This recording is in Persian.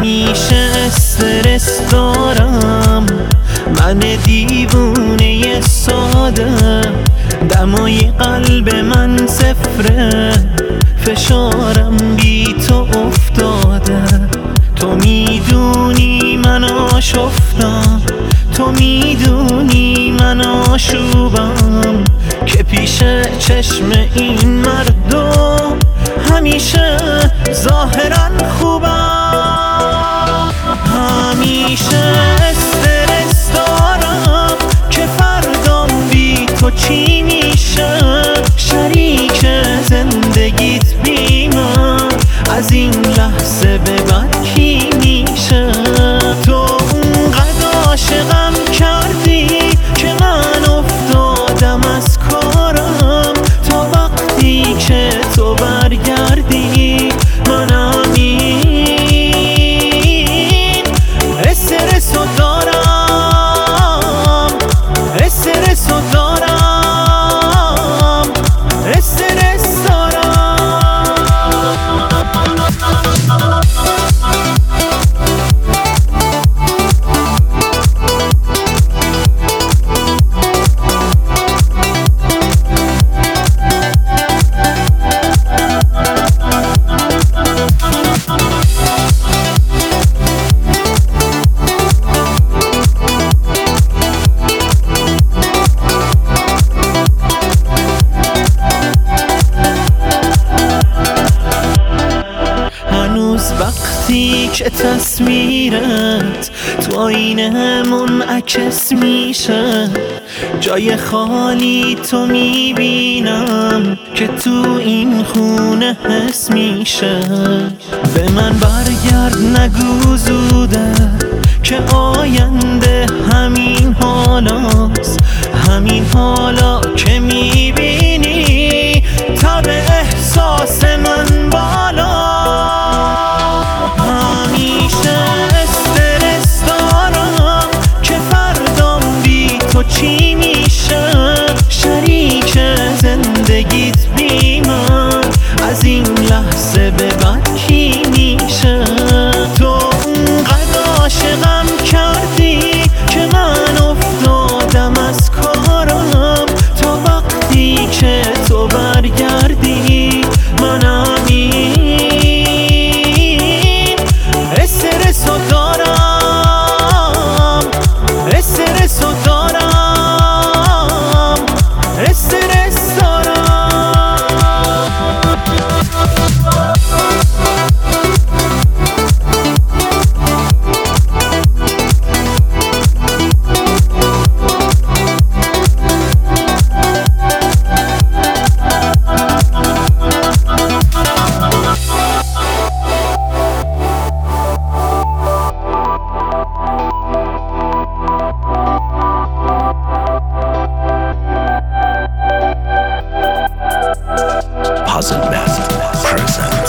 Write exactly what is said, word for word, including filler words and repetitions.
همیشه استرس دارم، من دیوونه ساده، دمای قلب من صفره، فشارم بی تو افتاده. تو میدونی من آشفتم، تو میدونی من آشوبم، که پیش چشم این مردم همیشه ظاهرا خوبم. همیشه استرس دارم که فردام بی تو چی میشه، شریک زندگیت بی من از این لحظه به بعد کی میشه؟ تو اونقدر عاشقم کردی که من افتادم از کارم، تا وقتی که تو برگردی من همین استرسو دارم، استرسو دارم، استرس دارم. وقتی که تصویرت تو آینه منعکس میشه، جای خالی تو میبینم که تو این خونه حس میشه. به من برگرد نگو زوده که آینده همین حالاست، همین حالا که میبینی تب احساس من بالا. چی میشه شریک زندگیت بی من از این لحظه به بعد کی میشه؟ تو اونقدر عاشقم کردی که من افتادم از کارم، تا وقتی که تو برگردی من همین استرسو دارم، استرسو دارم، استرس دارم. Puzzle Master present.